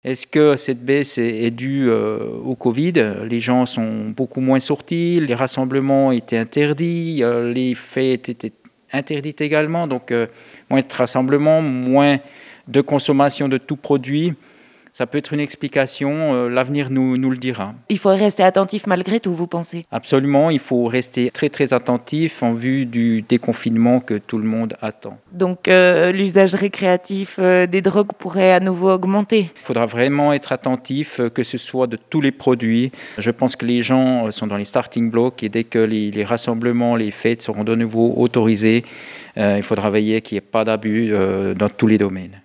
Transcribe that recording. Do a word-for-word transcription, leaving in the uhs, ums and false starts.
Est-ce que cette baisse est est due, heu, au Covid? Les gens sont beaucoup moins sortis, les rassemblements étaient interdits, heu, les fêtes étaient interdites également, donc heu, moins de rassemblements, moins de consommation de tout produit. Ça peut être une explication, heu, l'avenir nous nous le dira. Il faut rester attentif malgré tout, vous pensez? Absolument, il faut rester très, très attentif en vue du déconfinement que tout le monde attend. Donc heu, l'usage récréatif, heu, des drogues pourrait à nouveau augmenter? Il faudra vraiment être attentif, heu, que ce soit de tous les produits. Je pense que les gens, heu, sont dans les starting blocks et dès que les les rassemblements, les fêtes seront de nouveau autorisés, heu, il faudra veiller qu'il y ait pas d'abus, heu, dans tous les domaines.